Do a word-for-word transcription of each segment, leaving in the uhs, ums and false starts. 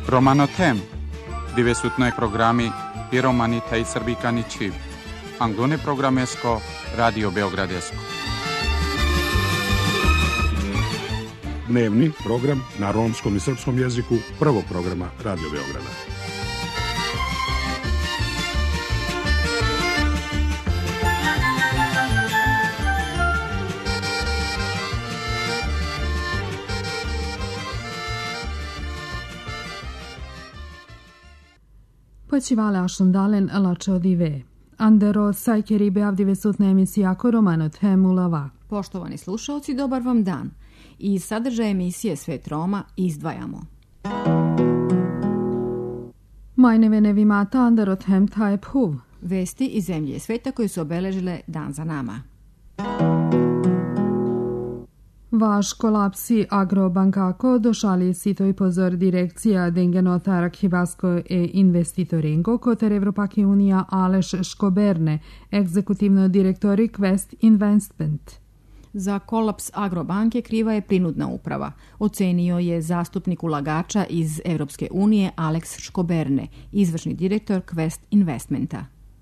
Romanotem, divesutnoj programi i romanita i srbikani čiv. Anglone programesko, Radio Beogradesko. Dnevni program na romskom i srpskom jeziku prvog programa Radio Beograda. Počivale ašundalen lačo dive. Andero sajkeri beavdive sutne emisijako romanot hemulava. Poštovani slušalci, dobar vam dan. Iz sadržaja emisije Svet Roma izdvajamo. Majnevene vimata Anderot hem taj phuv. Vesti iz zemlje i sveta koji su obeležile dan za nama. Vaš kolapsi agrobankako došali sito i pozor direkcija Dengenotar Arhivasko e investitoringo kotar Evropaki unija Aleš Škoberne, egzekutivno direktori Quest Investment. Za kolaps Agrobanke kriva je prinudna uprava, ocenio je zastupnik ulagača iz Evropske unije Aleks Škoberne, izvršni direktor Quest Investmenta.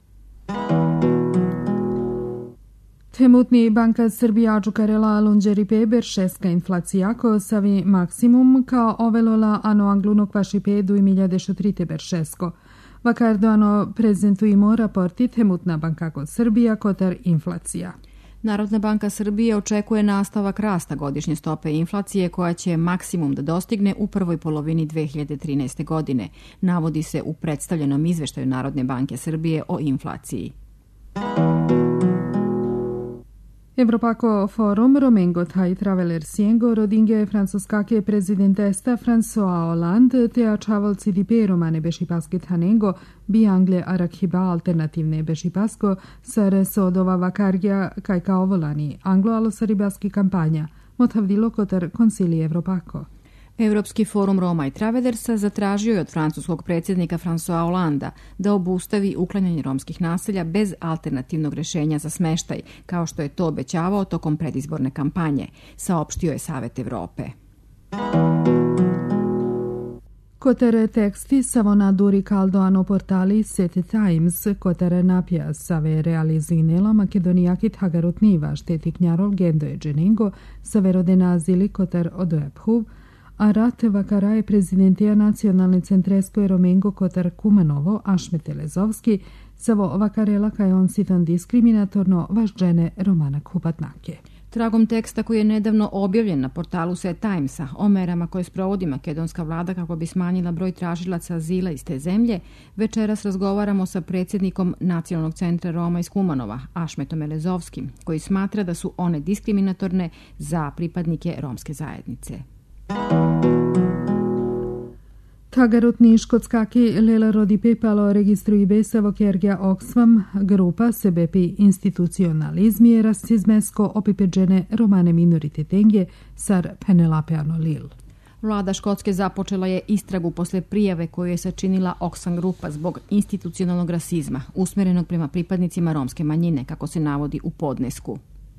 Trenutni banka Srbija očukarela lunđeri peber šeska inflacija ko savi maksimum kao ovelola ano angluno kvaši pedu i miljadešu tri teber šesko. Vakardo ano prezentujemo raporti Trenutna banka kod Srbija kotar inflacija. Narodna banka Srbije očekuje nastavak rasta godišnje stope inflacije koja će maksimum da dostigne u prvoj polovini dve hiljade trinaeste. godine, navodi se u predstavljenom izveštaju Narodne banke Srbije o inflaciji. Evropako forum Romengo taj traveler siengo rodinge francuskake prezidentesta François Hollande te ačavolci di pe romane bešipaske tanengo bi Angle arakhiba alternativne bešipasko sare sodova vakarja kaj kao volani anglo-alosaribaski kampanja motavdilo kotar konsili Evropako. Evropski forum Roma i Travedersa zatražio je od francuskog predsjednika François Hollanda da obustavi uklanjanje romskih naselja bez alternativnog rješenja za smeštaj, kao što je to obećavao tokom predizborne kampanje, saopštio je Savet Evrope. Kotere teksti savona duri caldo ano portali Sete Times, kotere napja save realizinela makedonijakit hagarutniva šteti knjarol gendo je dženingo, savero nazili koter odoephuv, a rate vakaraje prezidentija nacionalne centresko je Romengo kotar Kumanovo, Ašmete Lezovski, savo vakarela kaj on sitan diskriminatorno vaš džene Romana Kupatnake. Tragom teksta koji je nedavno objavljen na portalu Set Timesa o merama koje sprovodi makedonska vlada kako bi smanjila broj tražilaca azila iz te zemlje, večeras razgovaramo sa predsjednikom Nacionalnog centra Roma iz Kumanova, Ašmetom Elezovskim, koji smatra da su one diskriminatorne za pripadnike romske zajednice. Tagarutni škotskaki lela rodi pepalo registruji besavo kergja oksvam grupa sebepi institucionalizmije rasizmesko opipeđene romane minoritetenge sar Penelapeano Lil. Vlada Škotske započela je istragu posle prijave koju je sačinila Oxfam grupa zbog institucionalnog rasizma usmjerenog prema pripadnicima romske manjine, kako se navodi u podnesku.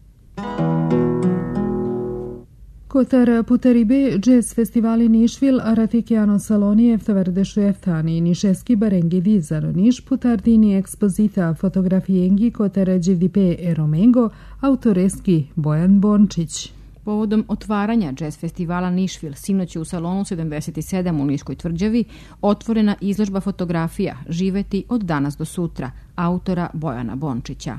Kotar putaribe jazz festivali Nišvil Ratikiano Saloni eftaverdešu eftani Nišeski barengi dizano Niš putardini ekspozita fotografijengi kotar dživdipe Eromengo autoreski Bojan Bončić. Povodom otvaranja jazz festivala Nišvil sinoć je u salonu sedamdeset sedam u Niškoj tvrđavi otvorena izložba fotografija Živeti od danas do sutra autora Bojana Bončića.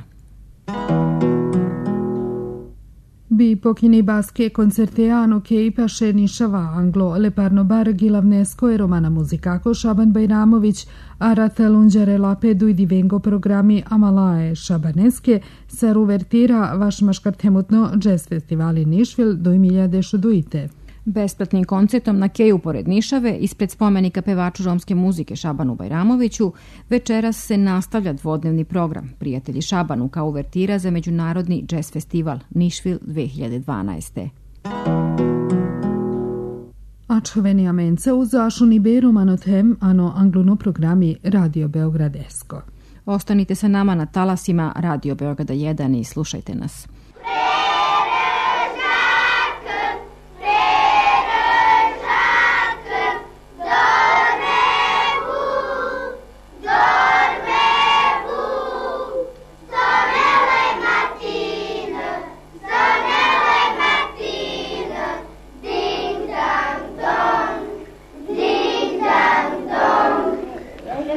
Bi pokini baske koncerteano ke ipaše nišava anglo leparno bar gilavnesko e romana muzikako Šaban Bajramović a rata lunđare lapedu i divengo programi Amalae Šabaneske sar uvertira vaš maškar temutno jazz festivali Nišvil do miljadešu duite. Besplatnim koncertom na keju pored Nišave, ispred spomenika pevaču romske muzike Šabanu Bajramoviću, večeras se nastavlja dvodnevni program Prijatelji Šabanu kao uvertira za međunarodni jazz festival Nišvil dve hiljade dvanaeste. Ačoveni amenca uz ašuni beru manothem ano angluno programi Radio Beogradesko. Ostanite sa nama na talasima Radio Beograda jedan i slušajte nas. Don't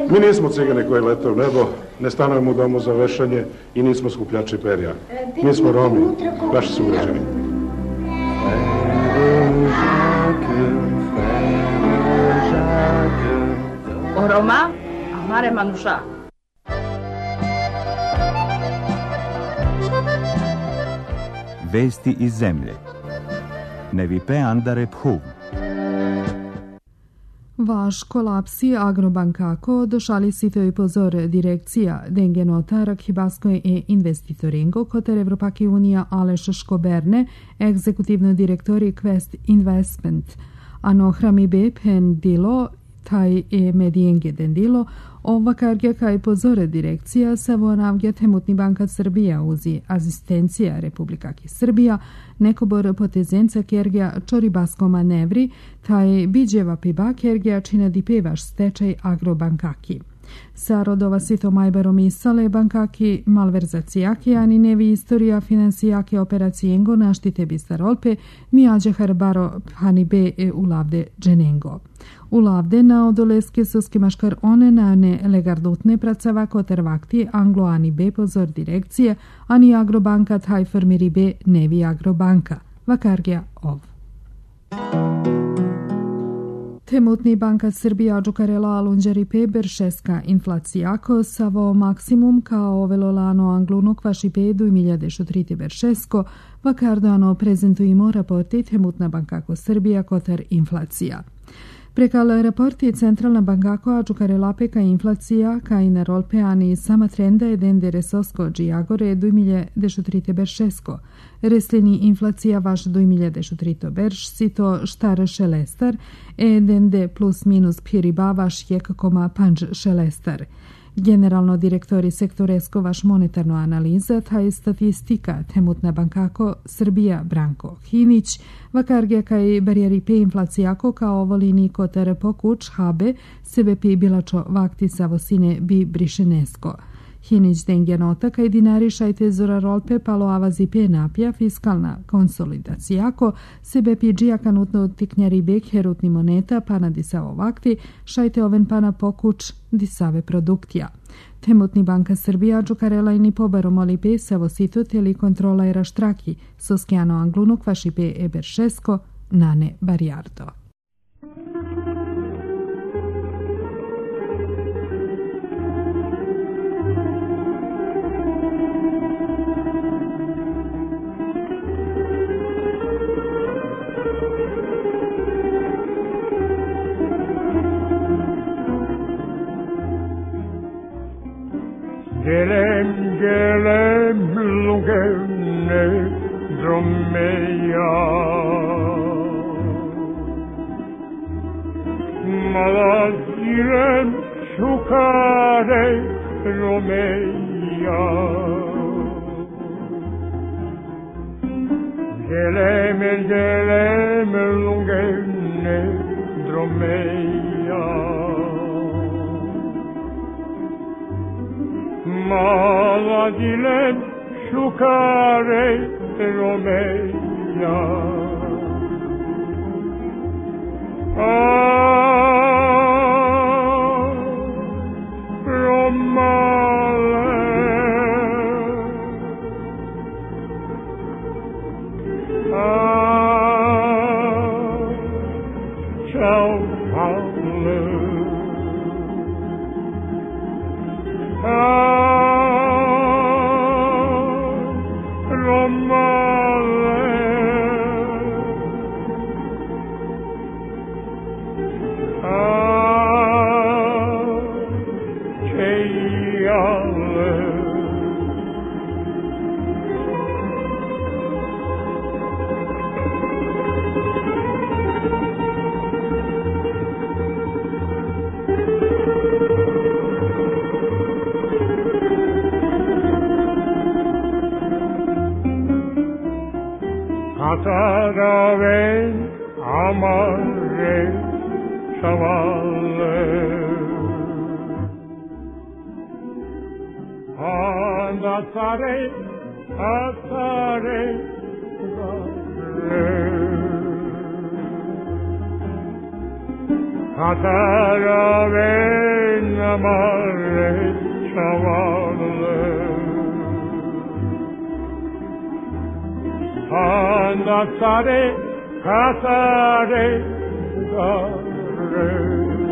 Mi nismo cigane koji lete u nebo, ne stanujemo u domu za vešanje i nismo skupljači perja. Mi smo Romi, vaši sugrađani. O Roma, amare Manusha. Vesti iz zemlje. Nevipe Andare Phuv. Vaš kolapsi Agrobankako došali sito i pozor direkcija Dengenota Rakhibaskoj e investitoringo koter Evropaki unija Aleš Škoberne, egzekutivno direktori Quest Investment, anohrami be pendilo taj e medienge dendilo, ova kargja kaj pozore direkcija savo navgja temutni bankat Srbija uzi asistencija Republikaki Srbija, nekobor potezenca kergja čoribasko manevri, taj biđeva piba kergja čina di pevaš stečaj Agrobankaki. Sa rodova sito majbaro misale bankaki malverzacijaki, ani nevi istorija finansijaki operacijengo naštite bistarolpe, mijađe harbaro hanibe e ulavde dženengo. Ulavde na odoleske soske maškar one na ne legardutne pracava koter vakti angloani be pozor direkcije, ani Agrobanka taj firmiri be nevi Agrobanka. Vakargja ov. Temutni bankat Srbija džukarela alunđeri pe beršeska inflacijako savo maksimum kao velolano anglunu kvaši pe du milijade šutriti beršesko, vakardoano prezentujemo raporti Temutna bankako Srbija koter inflacija. Prekal raporti Centralna bankako adžukarela peka inflacija kaj na rolpe ani sama trenda eden de resosko džiagore du milijade šutrite beršesko. Reslini inflacija vaš du milijade šutrito berš, sito štar šelestar, eden de plus minus piriba vaš jek koma panč šelestar. Generalno direktori sektoresko vaš monetarno analiza, taj statistika Temutna bankako Srbija Branko Hinić, vakargja kaj barijeri pe inflacijako kao volini kotar pokuč habe, sebe pi bilačo vakti savosine bi brišenesko. Hinić dengia nota kaj dinari šajte zora rolpe palo avazi pe napja fiskalna konsolidacijako, sebe pi džija kanutno tiknjari bek herutni moneta pana disavo vakti, šajte oven pana pokuč disave produktija. Temutni banka Srbija džukarela i ni pobaro moli pe savo sito teli kontrola era štraki, soskjano anglunu kvaši pe eber šesko, nane barijardo. Gelem gelem lungevne dromeja Malazirem şukare romeya Gelem gelem lungevne dromeya Maladilen şukare romeya Ah, Romale Ah, ciao Paolo Ah Ataraven amare şavalle Andatare atare Katarin amare chavale Andare Katare Dare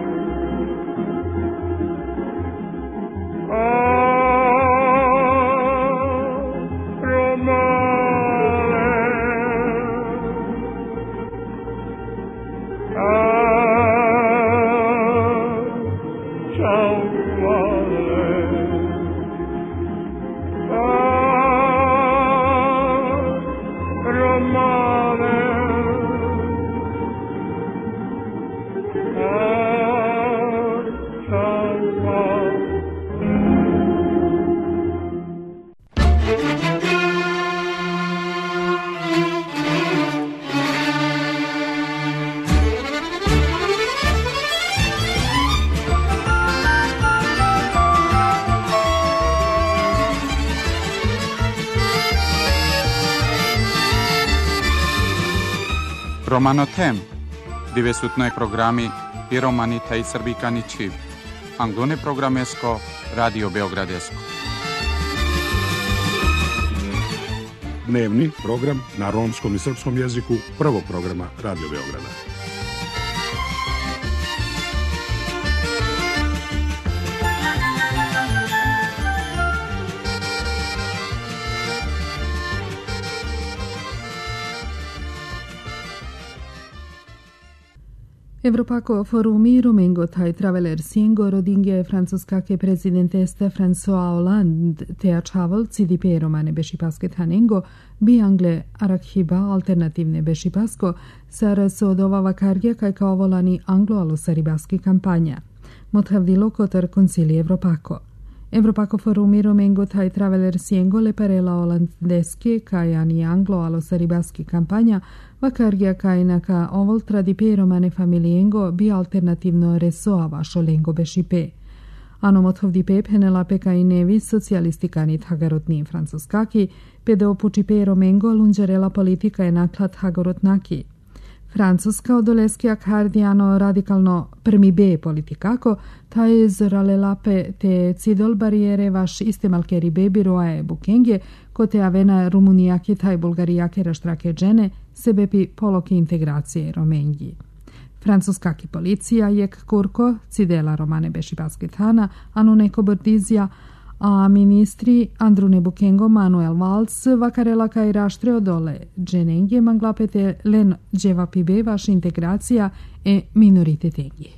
Romanotem, dove su noi programi i romani taj srbikani čiv. Angone programesko, Radio Beogradesko. Dnevni program na romskom i srpskom jeziku prvog programa Radio Beograda. Evropako forumi Romengo taj traveler Siengo rodingje francuskake prezidenteste François Hollande te ačaval cidipe romane bešipaske tanengo bi Angle arakhiba alternativne bešipasko sar sodova kargja kaj kao volani anglo-alosaribaski kampanja. Mothavdilo kotar koncili Evropako. Evropako forumi Romengo taj traveler Siengo le parela holandeske kaj ani anglo-alosaribaski kampanja vakargja kaj naka ovol tradipe romane familiengo bi alternativno resoava šolengo bešipe. Ano mothovdipe penelape kaj nevi socialistikani hagarotni francuskaki, pede opučipe romengo lunđerela politika je naklat hagorotnaki. Francuska odoleski akardiano radikalno prmi be politikako, ta je zoralelape te cidol barijere vaš istemalkeri bebi roae bukenge, kote avena rumunijake taj bulgarijake raštrake džene, sebepi poloki integracije romenji. Francuskaki policija jek kurko, cidela romane bešipaske tana, ano neko bordizija, a ministri Andrune Bukengo Manuel Valls vakarela kaj raštreo dole dženengje manglapete len dževapibe vaš integracija e minoritetenje.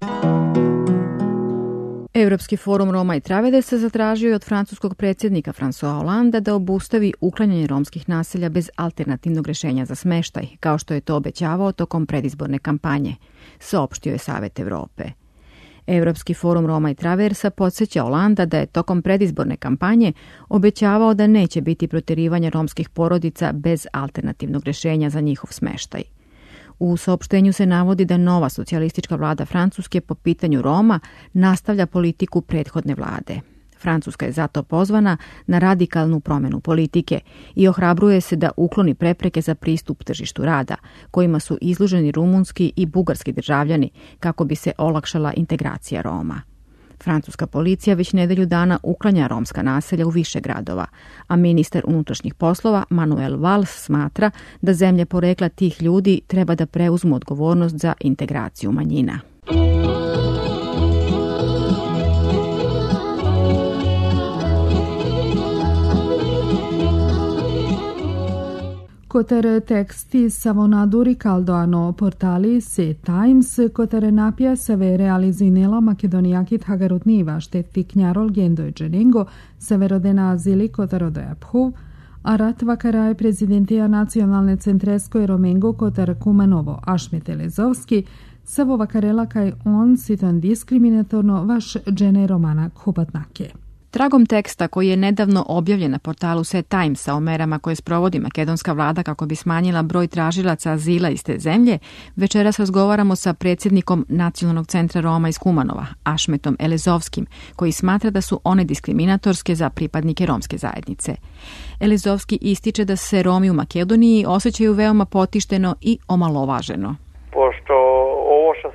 Evropski forum Roma i Travedesa zatražio je od francuskog predsjednika François Hollanda da obustavi uklanjanje romskih naselja bez alternativnog rješenja za smeštaj, kao što je to obećavao tokom predizborne kampanje, saopštio je Savet Evrope. Evropski forum Roma i Traversa podsjeća Hollanda da je tokom predizborne kampanje obećavao da neće biti protjerivanja romskih porodica bez alternativnog rješenja za njihov smeštaj. U saopštenju se navodi da nova socijalistička vlada Francuske po pitanju Roma nastavlja politiku prethodne vlade. Francuska je zato pozvana na radikalnu promjenu politike i ohrabruje se da ukloni prepreke za pristup tržištu rada, kojima su izloženi rumunski i bugarski državljani, kako bi se olakšala integracija Roma. Francuska policija već nedelju dana uklanja romska naselja u više gradova, a ministar unutrašnjih poslova Manuel Valls smatra da zemlje porekla tih ljudi treba da preuzmu odgovornost za integraciju manjina. Kotere teksti savonaduri caldoano portali se Times, kotere napija save realizinela makedonijakit hagarutniva šteti knjarol gendoj dženengo, severodena azili kotarodoja phuv, a rat vakara je prezidentija nacionalne centresko i romengo kotar Kumanovo Ašmet Elezovski, savo vakarela kaj on siton diskriminatorno vaš džene romana Kupatnake. Tragom teksta koji je nedavno objavljen na portalu Set Timesa o merama koje sprovodi makedonska vlada kako bi smanjila broj tražilaca azila iz te zemlje, večeras razgovaramo sa predsjednikom Nacionalnog centra Roma iz Kumanova, Ašmetom Elezovskim, koji smatra da su one diskriminatorske za pripadnike romske zajednice. Elezovski ističe da se Romi u Makedoniji osjećaju veoma potišteno i omalovaženo. Pošto ovo što se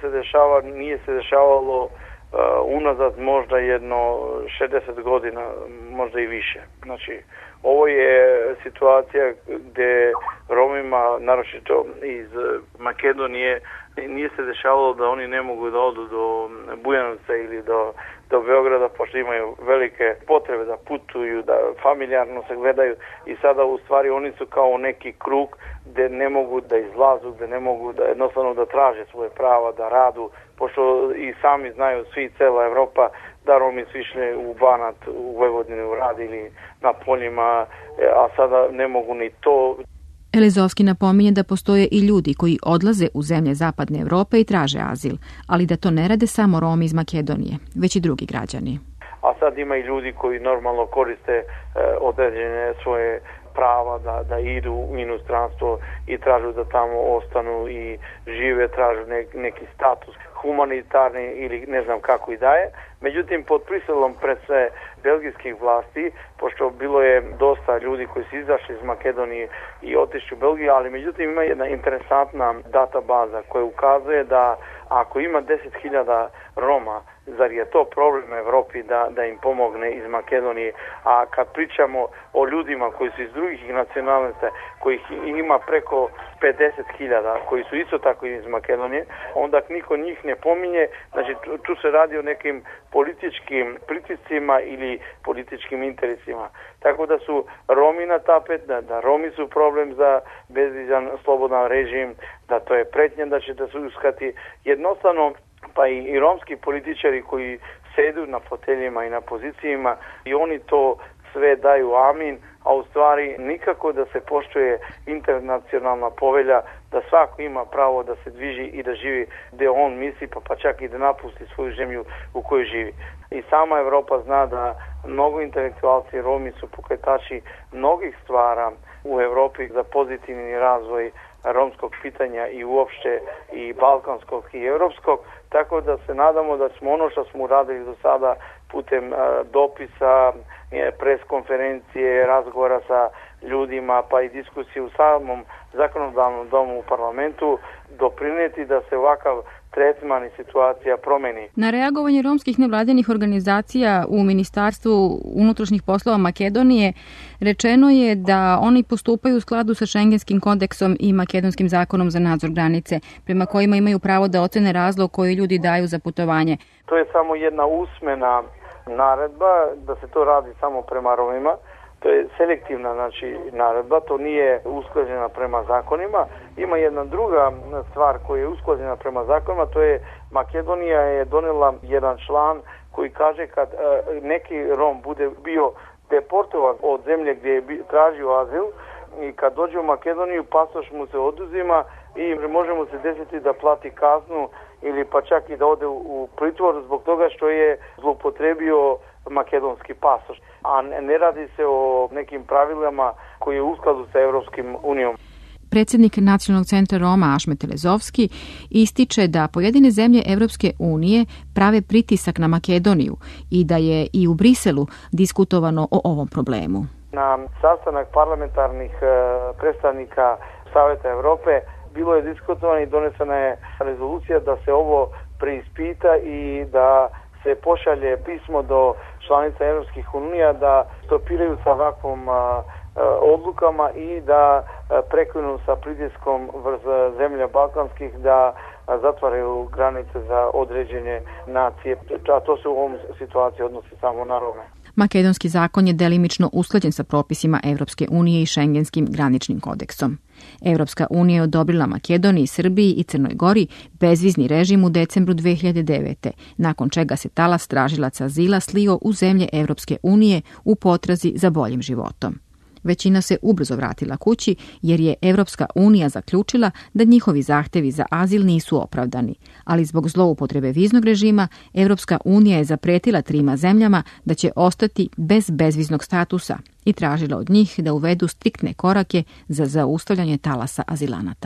dešava, nije se dešavalo uh, unazad možda jedno šezdeset godina, možda i više. Znači, ovo je situacija gdje Romima, naročito iz Makedonije, nije se dešavalo da oni ne mogu da odu do Bujanovca ili do, do Beograda, pošto imaju velike potrebe da putuju, da familijarno se gledaju i sada u stvari oni su kao neki krug gdje ne mogu da izlazu, gdje ne mogu da jednostavno da traže svoje prava, da radu, pošto i sami znaju svi, cela Evropa, da Romi su išli u Banat, u Vojvodinu radili na poljima, a sada ne mogu ni to. Elezovski napominje da postoje i ljudi koji odlaze u zemlje zapadne Evrope i traže azil, ali da to ne rade samo Romi iz Makedonije, već i drugi građani. A sad ima i ljudi koji normalno koriste e, određene svoje prava da, da idu u inostranstvo i tražu da tamo ostanu i žive, tražu ne, neki status humanitarni ili ne znam kako i daje. Međutim, pod prisilom pred sve belgijskih vlasti, pošto bilo je dosta ljudi koji su izašli iz Makedonije i otišli u Belgiju, ali međutim ima jedna interesantna databaza koja ukazuje da ako ima deset hiljada Roma, zar je to problem Evropi da, da im pomogne iz Makedonije, a kad pričamo o ljudima koji su iz drugih nacionalnosti, kojih ima preko pedeset hiljada, koji su isto tako iz Makedonije, onda niko njih ne pominje, znači tu, tu se radi o nekim političkim pritiscima ili političkim interesima. Tako da su Romi na tapet, da, da Romi su problem za bezvizan slobodan režim, da to je pretnja da će da se uskati. Jednostavno, pa i, i romski političari koji sedu na foteljima i na pozicijima i oni to sve daju amin, a u stvari nikako da se poštuje internacionalna povelja da svako ima pravo da se dviži i da živi gdje on misli, pa, pa čak i da napusti svoju zemlju u kojoj živi. I sama Evropa zna da mnogo intelektualci Romi su pokretači mnogih stvara u Evropi za pozitivni razvoj romskog pitanja i uopšte i balkanskog i europskog, tako da se nadamo da smo ono što smo uradili do sada putem a, dopisa, pres konferencije, razgovora sa ljudima, pa i diskusije u samom zakonodavnom domu u parlamentu, doprinijeti da se ovakav tretman i situacija promeni. Na reagovanje romskih nevladinih organizacija u Ministarstvu unutrašnjih poslova Makedonije rečeno je da oni postupaju u skladu sa Šengenskim kodeksom i Makedonskim zakonom za nadzor granice, prema kojima imaju pravo da ocene razlog koji ljudi daju za putovanje. To je samo jedna usmena naredba da se to radi samo prema Romima. To je selektivna znači, naredba, to nije usklađena prema zakonima. Ima jedna druga stvar koja je usklađena prema zakonima, to je Makedonija je donela jedan član koji kaže kad e, neki Rom bude bio deportovan od zemlje gdje je tražio azil i kad dođe u Makedoniju pasoš mu se oduzima i može mu se desiti da plati kaznu ili pa čak i da ode u pritvor zbog toga što je zloupotrebio makedonski pasoš. A ne radi se o nekim pravilima koji je u skladu sa Evropskim unijom. Predsjednik Nacionalnog centra Roma Ašmet Elezovski ističe da pojedine zemlje Evropske unije prave pritisak na Makedoniju i da je i u Briselu diskutovano o ovom problemu. Na sastanak parlamentarnih predstavnika Saveta Evrope bilo je diskutovano i donesena je rezolucija da se ovo preispita i da se pošalje pismo do članica Evropskih unija da stopiraju sa ovakvom a, a, odlukama i da a, prekinu sa pritiskom vrz zemlja balkanskih da a, zatvaraju granice za određene nacije. A to se u ovom situaciji odnosi samo na Rome. Makedonski zakon je delimično usklađen sa propisima Evropske unije i Šengenskim graničnim kodeksom. Evropska unija je odobrila Makedoniji, Srbiji i Crnoj Gori bezvizni režim u decembru dve hiljade devete, nakon čega se talas tražilaca azila slio u zemlje Evropske unije u potrazi za boljim životom. Većina se ubrzo vratila kući jer je Evropska unija zaključila da njihovi zahtevi za azil nisu opravdani, ali zbog zloupotrebe viznog režima Evropska unija je zapretila trima zemljama da će ostati bez bezviznog statusa i tražila od njih da uvedu striktne korake za zaustavljanje talasa azilanata.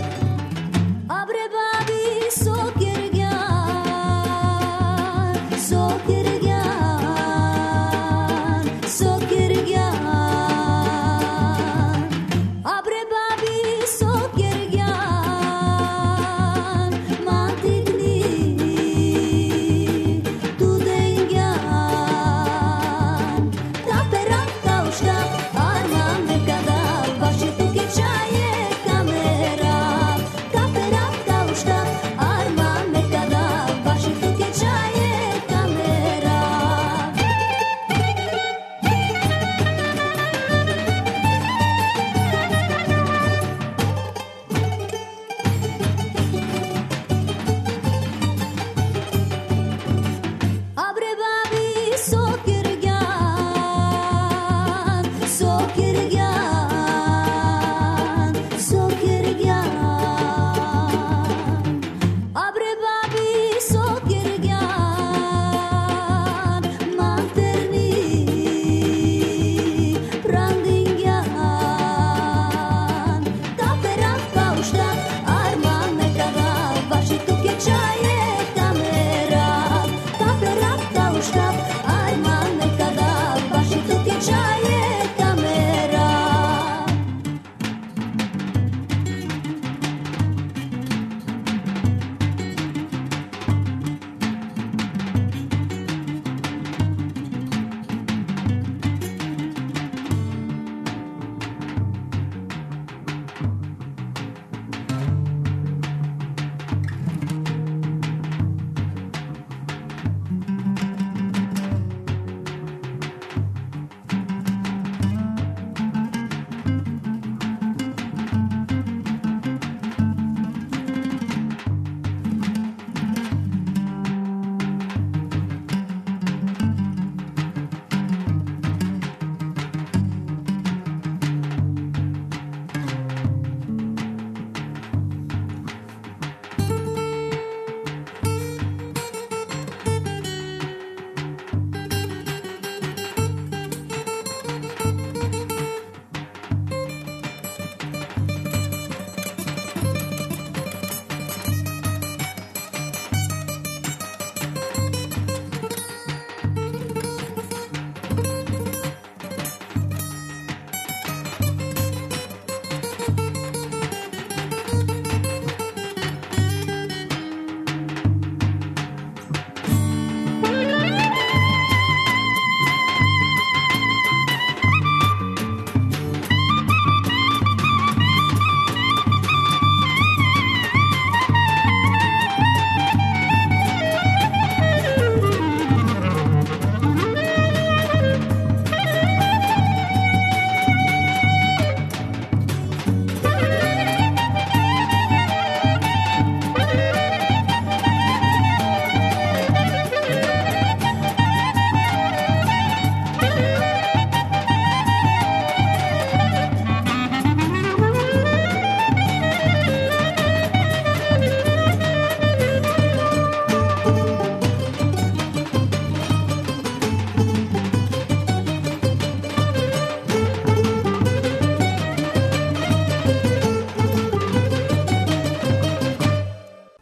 So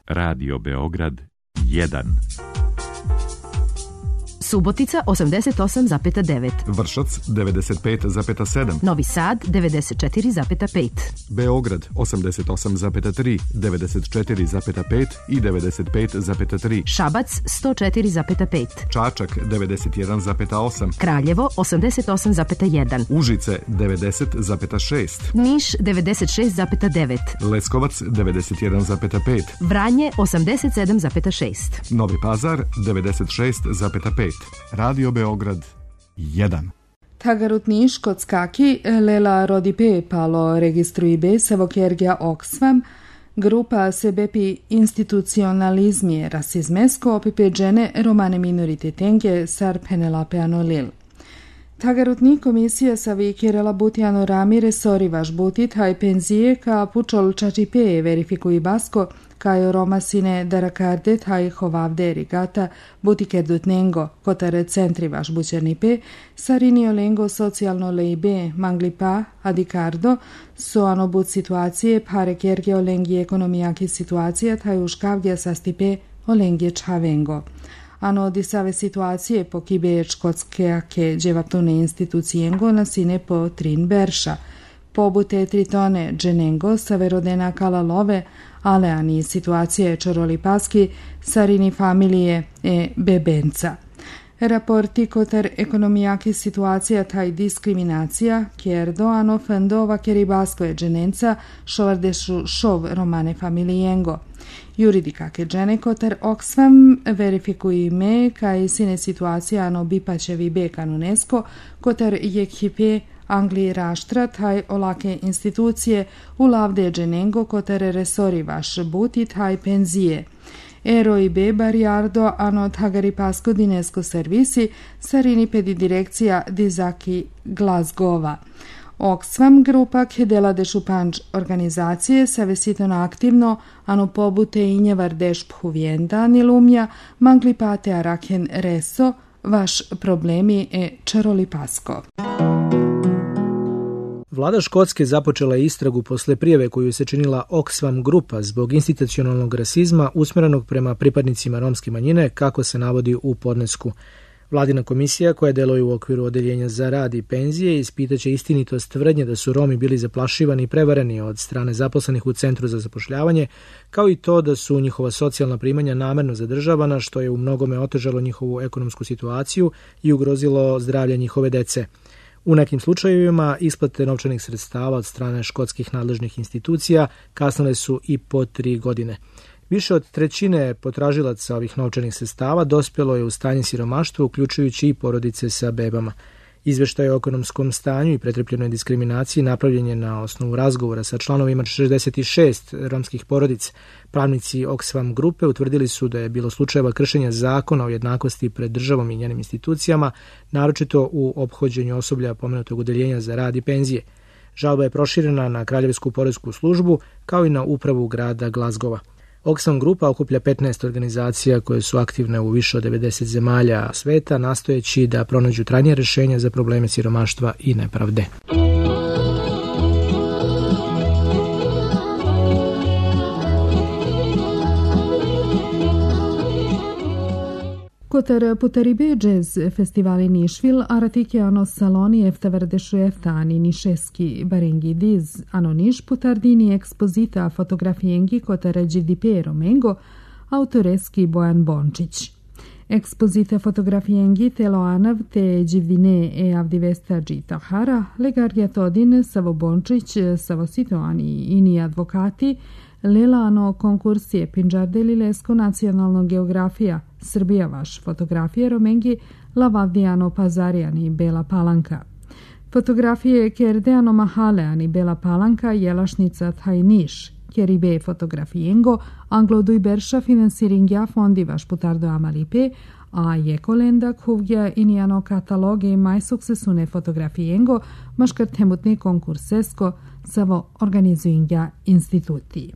Radio Beograd jedan. Subotica osamdeset osam zarez devet. Vršac devedeset pet zarez sedam. Novi Sad devedeset četiri zarez pet. Beograd osamdeset osam zarez tri, devedeset četiri zarez pet i devedeset pet zarez tri. Šabac sto četiri zarez pet. Čačak devedeset jedan zarez osam. Kraljevo osamdeset osam zarez jedan. Užice devedeset zarez šest. Niš devedeset šest zarez devet. Leskovac devedeset jedan zarez pet. Vranje osamdeset sedam zarez šest. Novi Pazar devedeset šest zarez pet. Radio Beograd jedan. Tagarut Niš kod skaki lela rodipe palo registruibe savokergia oxfam grupa sebepi institucionalizmie rasizmesko opipeđene romane minorititenge sar Penelope Anolil. Tagarutni komisija savi Kirela Butjano Rami resori vaš butit haj penzie ka pučol čačipe verifikui basko kaj Roma sine darakardet haj hovavde rigata butikerdut nengo kotare centri vaš bućernipe sarinio lengo socijalno leibe manglipa adikardo so anobut situacije pare kerge olengi ekonomijaki situacija taj uškavdja sastipe olengi čhavengo. Ano disave situacije po kibe škotske ke dževatune institucijengo na sine po trin berša. Pobute tritone dženengo saverodena kalalove, ale ani situacije čoroli paski sarini familije e bebenca. Raporti koter ekonomijaki situacija taj diskriminacija, kjerdo ano fendova keribasko je dženenca šovardešu šov romane familijengo. Juridika ke džene koter oksvam verifikuji me kaj sine situacija ano bipačevi be kanunesko koter je hipe Angliji raštra taj olake institucije u lavde dženengo koter resori vaš buti taj penzije. Ero i be bariardo ano tagari pasko dinesko servisi sarini pedi direkcija dizaki Glasgowa. Oxfam grupa kedela de šupanč organizacije savesitona aktivno ano pobute i njevar deš phuvjenda nilumja manglipate araken reso vaš problemi e čaroli pasko. Vlada Škotske započela je istragu posle prijave koju se činila Oxfam grupa zbog institucionalnog rasizma usmjerenog prema pripadnicima romske manjine, kako se navodi u podnesku. Vladina komisija, koja deluje u okviru odeljenja za rad i penzije, ispitaće istinitost tvrdnje da su Romi bili zaplašivani i prevareni od strane zaposlenih u Centru za zapošljavanje, kao i to da su njihova socijalna primanja namerno zadržavana, što je u mnogome otežalo njihovu ekonomsku situaciju i ugrozilo zdravlje njihove dece. U nekim slučajevima isplate novčanih sredstava od strane škotskih nadležnih institucija kasnile su i po tri godine. Više od trećine potražilaca ovih novčanih sredstava dospjelo je u stanje siromaštva, uključujući i porodice sa bebama. Izveštaj o ekonomskom stanju i pretrpljenoj diskriminaciji napravljen je na osnovu razgovora sa članovima šezdeset šest romskih porodica. Pravnici Oxfam grupe utvrdili su da je bilo slučajeva kršenja zakona o jednakosti pred državom i njenim institucijama, naročito u ophođenju osoblja pomenutog odeljenja za rad i penzije. Žalba je proširena na Kraljevsku poresku službu, kao i na upravu grada Glasgowa. Oxfam grupa okuplja petnaest organizacija koje su aktivne u više od devedeset zemalja sveta, nastojeći da pronađu trajnije rješenja za probleme siromaštva i nepravde. Koter putaribe džez festivali Nišvil, aratike ano saloni eftaverdešu eftani nišeski barengi diz, ano niš putardini ekspozita fotografijengi koter džidipe romengo, autoreski Bojan Bončić. Ekspozita fotografijengi teloanav te dživdine e avdivesta džitahara, legargetodin Savo Bončić, Savo situani ini advokati, Lelano konkursije Pinđardeli Lesko nacionalno geografija, Srbija vaš fotografije romengi Lavavdijano Pazarijani Bela Palanka. Fotografije Kerdeano Mahaleani Bela Palanka Jelašnica Taj Niš, Keribe fotografijengo Angloduj Berša finansiringja fondi vaš putardo Amalipe, a Jekolenda Kuvgja inijano kataloge maj suksesune fotografijengo maškar temutne konkursesko Savo organizuingja instituti.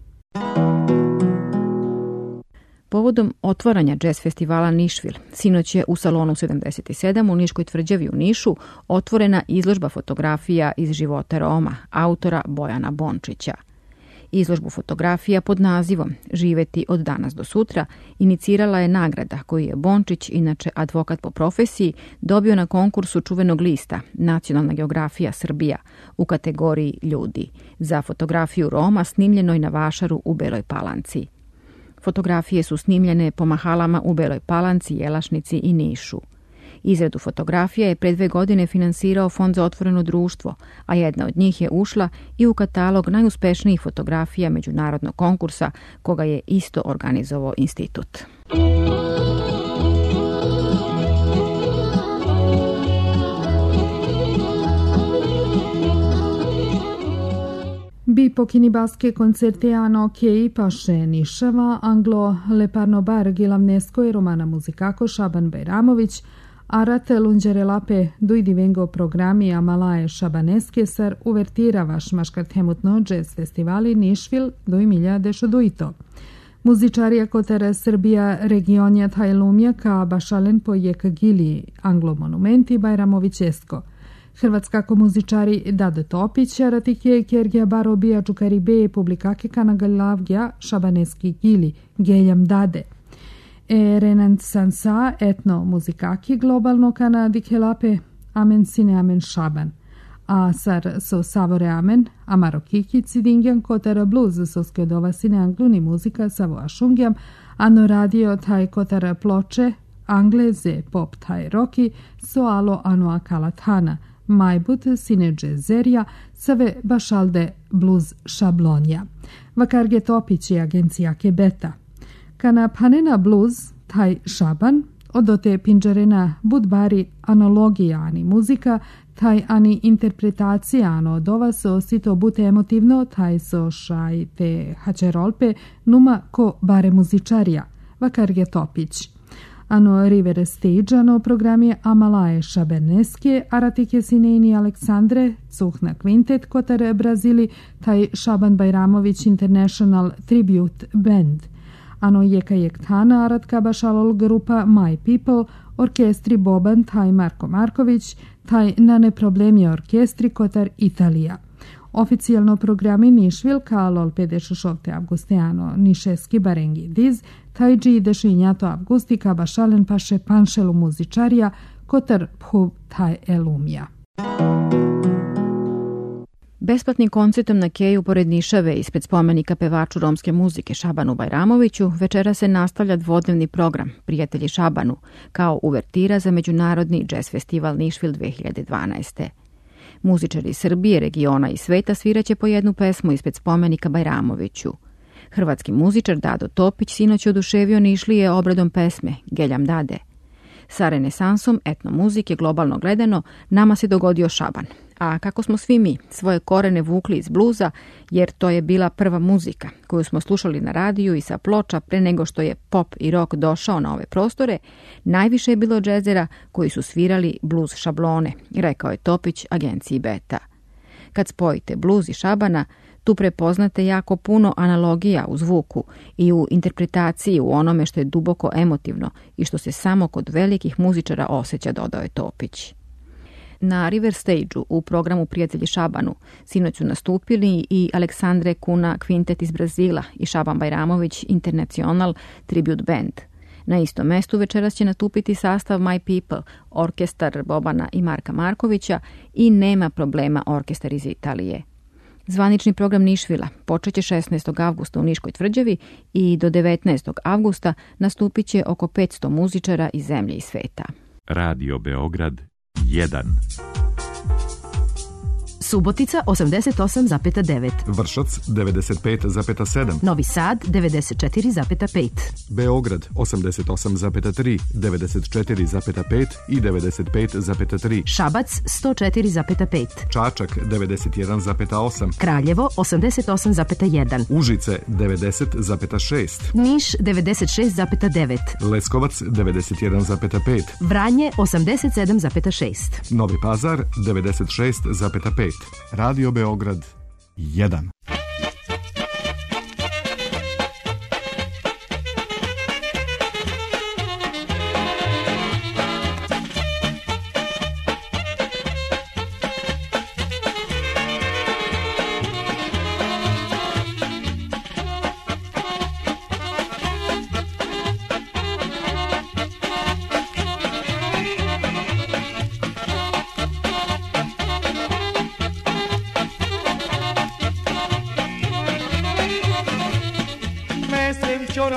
Povodom otvaranja jazz festivala Nišvil, sinoć je u salonu sedamdeset sedam u Niškoj tvrđavi u Nišu otvorena izložba fotografija iz života Roma, autora Bojana Bončića. Izložbu fotografija pod nazivom Živeti od danas do sutra inicirala je nagrada koju je Bončić, inače advokat po profesiji, dobio na konkursu čuvenog lista Nacionalna geografija Srbija u kategoriji ljudi za fotografiju Roma snimljenoj na vašaru u Beloj Palanci. Fotografije su snimljene po mahalama u Beloj Palanci, Jelašnici i Nišu. Izradu fotografija je pre dve godine finansirao Fond za otvoreno društvo, a jedna od njih je ušla i u katalog najuspešnijih fotografija međunarodnog konkursa, koga je isto organizovao institut. Bi pochini basche concerteano che i pasce Nišava, Anglo Leparno Bar Gilavnesko e Romana Muzikako Šaban Bajramović, Arat lungerelape dui divengo programi Amalae Šabaneske sar uvertira vaš maškarthemutno jazz festivali Nišvil dui milja dešoduito. Muzičarija kotara Srbija regionja Tajlumja ka bašalen po Jekagili Anglo monumenti Bajramovićesko. Hrvatska muzičari Dado Topić, Aratike Kergija Barobija Čukaribe publikake Kanagalavgja Šabaneski Gili Geljam Dade. E Renansansa etno muzikaki globalno kana dikhelape amen sine amen Šaban. A sar so savore amen, a marokiki cidingjan kotara blues so skedova sine angluni muzika savo ašungjam, ano radio taj kotara ploče, angleze pop taj roki, so alo ano akalathana, majbut sine džezerja, save bašalde blues šablonja. Vakarge Topić je agencija Kebeta. Kana panena blues, taj Šaban, odote pinđarena budbari analogija ani muzika, taj ani interpretacija ano od ova so sito bute emotivno, taj so šaj te hačerolpe, numa ko bare muzičarija, Vakarge Topić. Ano River Stage, ano programi Amalae Šabaneske, Aratike Sinejni Aleksandre, Cuhna Quintet, Kotar Brazili, taj Šaban Bajramović International Tribute Band. Ano Jeka Jektana, Aratka Bašalol grupa My People, orkestri Boban, taj Marko Marković, taj Nane Problemi orkestri Kotar Italija. Oficijalno programi Nišvil ka lol pedešošovte avgusteano Nišeski barengi diz, taj dži dešinjato avgustika bašalen paše panšelu muzičarija Kotar phuv taj elumja. Besplatnim koncertom na Keju pored Nišave ispred spomenika pevaču romske muzike Šabanu Bajramoviću večera se nastavlja dvodnevni program Prijatelji Šabanu kao uvertira za Međunarodni džez festival Nišvil dve hiljade dvanaeste. Muzičari Srbije, regiona i sveta sviraće po jednu pesmu ispred spomenika Bajramoviću. Hrvatski muzičar Dado Topić sinoć oduševio Nišlije obradom pesme Geljam Dade. Sa renesansom etnomuzike globalno gledano nama se dogodio Šaban. A kako smo svi mi svoje korene vukli iz bluza, jer to je bila prva muzika koju smo slušali na radiju i sa ploča pre nego što je pop i rock došao na ove prostore, najviše je bilo džezera koji su svirali bluz šablone, rekao je Topić agenciji Beta. Kad spojite bluz i Šabana, tu prepoznate jako puno analogija u zvuku i u interpretaciji u onome što je duboko emotivno i što se samo kod velikih muzičara osjeća, dodao je Topić. Na River Stage-u u programu Prijatelji Šabanu sinoć su nastupili i Aleksandre Kuna Quintet iz Brazila i Šaban Bajramović International Tribute Band. Na istom mestu večeras će natupiti sastav My People, orkestar Bobana i Marka Markovića i Nema problema orkestar iz Italije. Zvanični program Nišvila počeće šesnaestog avgusta u Niškoj tvrđavi i do devetnaestog avgusta nastupit će oko petsto muzičara iz zemlje i sveta. Radio Beograd jedan. Subotica osamdeset osam zarez devet. Vršac devedeset pet zarez sedam. Novi Sad devedeset četiri zarez pet. Beograd osamdeset osam zarez tri, devedeset četiri zarez pet i devedeset pet zarez tri. Šabac sto četiri zarez pet. Čačak devedeset jedan zarez osam. Kraljevo osamdeset osam zarez jedan. Užice devedeset zarez šest. Niš devedeset šest zarez devet. Leskovac devedeset jedan zarez pet. Vranje osamdeset sedam zarez šest. Novi Pazar devedeset šest zarez pet. Radio Beograd jedan.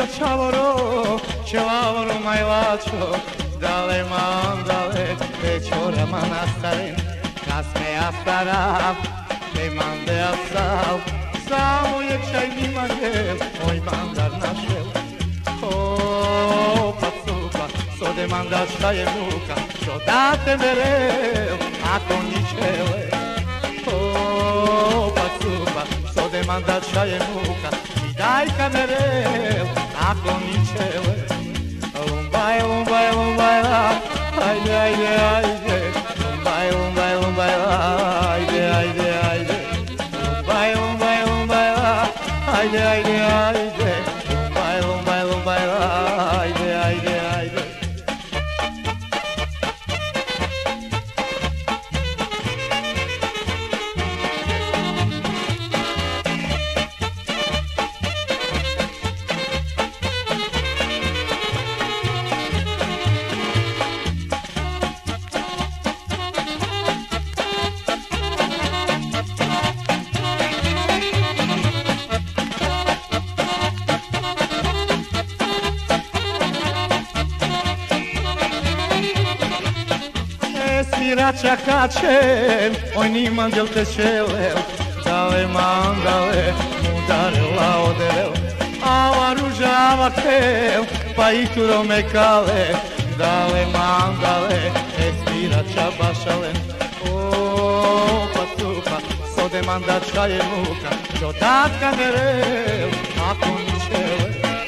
Esira čavoro, čelavoro majlačo, dale mandale, večora manastaren, kasne ja starav, te mande ja sav, samo je čaj nima gel, moj mandar našel. O, pa cupa, sode mandar šta je muka, što date merel, ako ničele. O, pa cupa, sode mandar šta je muka, i daj kamerel, ako ničele. Lumbaj, lumbaj, lumbaj, la, ajde, ajde, ajde. Lumbaj, lumbaj, lumbaj, la, ajde, ajde, ajde. Lumbaj, lumbaj, lumbaj, la, ajde, ajde, ajde. Lumbaj, lumbaj, lumbaj, la, ajde, ajde, ajde. Čakačem, oj niman del te čelel, dale mandale, mudarela oderel, ava ruža ava tel, pa i turo me kale, dale mandale, estira čabašalen, o, pa tupa, sode mandačka je muka, dodatka merel, ako ničele,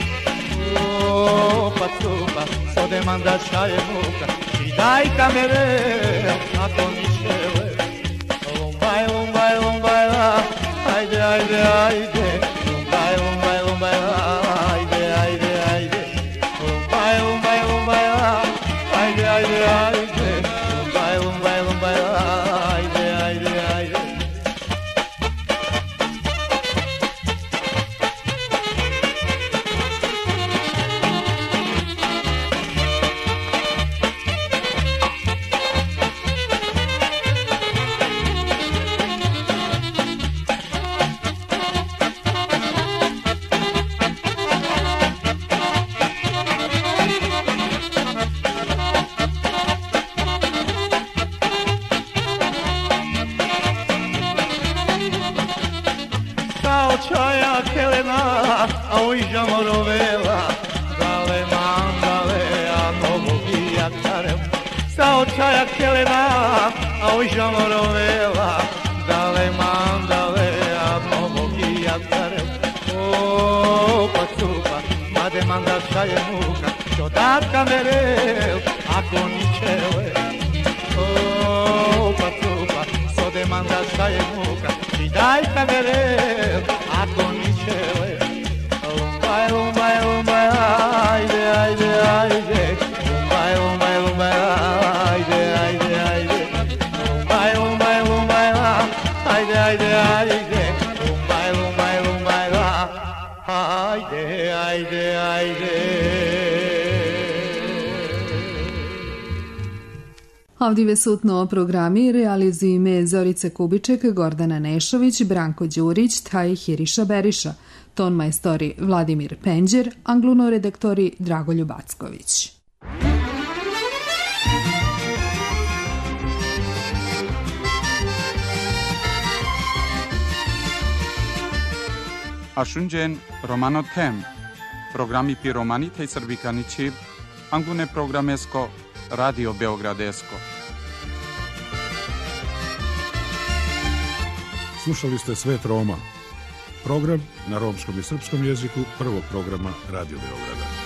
o, pa tupa, sode mandačka je muka, daj kamerel, ako ničele. Lumbaj, lumbaj, lumbaj, la, ajde, ajde, ajde. Lumbaj, lumbaj, lumbaj, la, ajde, ajde, ajde. Lumbaj, lumbaj, lumbaj, la, ajde, ajde, ajde. Lumbaj, lumbaj, lumbaj, la, ajde, ajde, ajde. Čaja kelena, a oj žamorovela, dale mandale, a mogogi jatkarel. O, pa cupa, made mandal čaje muka, što datka merel, ako ničele. O, pa cupa, sode mandal čaje muka, i daj kamerel, ako ničele. Lumbaj, lumbaj, lumbaj, ajde, ajde, ajde. Lumbaj, lumbaj, lumbaj, ajde, ajde, ajde. Lumbaj, lumbaj, lumbaj, ajde, ajde, ajde. Lumbaj, lumbaj, lumbaj, ajde, ajde, ajde. Avdive sutno programi realizuju me Zorice Kubiček, Gordana Nešović, Branko Đurić, taj Hiriša Beriša, ton majstori Vladimir Penđer, angluno redaktori Dragoljub Acković. Ashunjen Romano Tem, programi piromani tej srbikani čiv, angune programesko, Radio Beogradesko. Slušali ste Svet Roma, program na romskom i srpskom jeziku prvog programa Radio Beograda.